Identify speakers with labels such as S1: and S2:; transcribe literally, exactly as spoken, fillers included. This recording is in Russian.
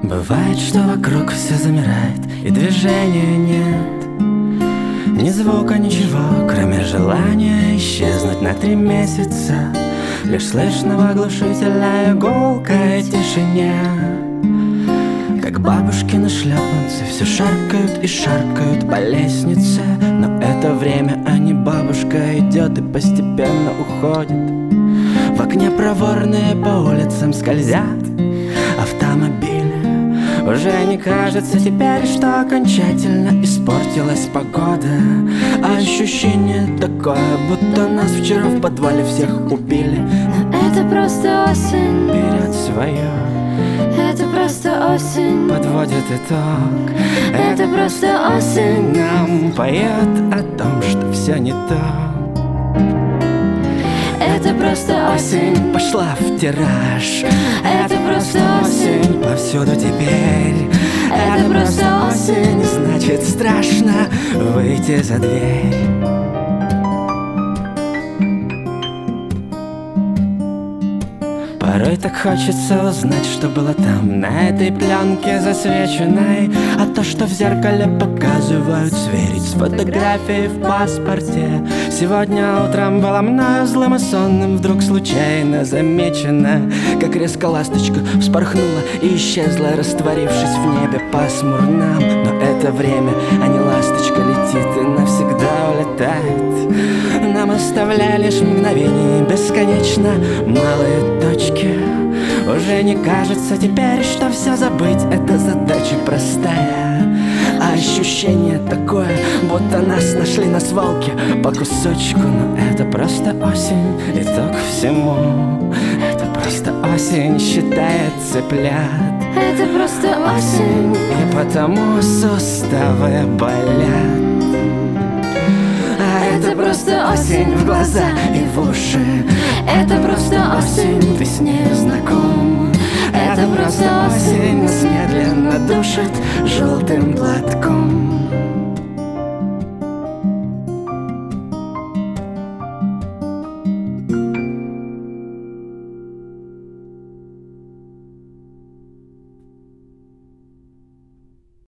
S1: Бывает, что вокруг все замирает и движения нет. Ни звука, ничего, кроме желания исчезнуть на три месяца. Лишь слышно в оглушительной гулкой тишине, как бабушкины шлепанцы все шаркают и шаркают по лестнице. Но это время, а не бабушка, идет и постепенно уходит. В окне проворные по улицам скользят автомобили. Уже не кажется теперь, что окончательно испортилась погода. А ощущение такое, будто нас вчера в подвале всех убили.
S2: Но это просто осень,
S1: берет свое,
S2: это просто осень,
S1: подводит итог.
S2: это просто осень,
S1: нам поет о том, что все не то.
S2: это просто осень,
S1: пошла в тираж.
S2: это просто осень,
S1: повсюду теперь.
S2: это просто осень,
S1: значит страшно выйти за дверь. Порой так хочется узнать, что было там, на этой пленке засвеченной. А то, что в зеркале показывают, сверить с фотографией в паспорте. Сегодня утром было мною злым и сонным вдруг случайно замечено, как резко ласточка вспорхнула и исчезла, растворившись в небе пасмурном. Но это время, а не ласточка, летит и навсегда улетает, нам оставляя лишь мгновение бесконечно малые точки. Уже не кажется теперь, что все забыть — это задача простая. А ощущение такое, будто нас нашли на свалке по кусочку. Но это просто осень, итог всему. Это просто осень, считает цыплят.
S2: это просто осень,
S1: и потому суставы болят. А это просто осень в глаза и в уши.
S2: это просто осень,
S1: ты с ней знаком. Это просто осень, нас медленно душит желтым платком.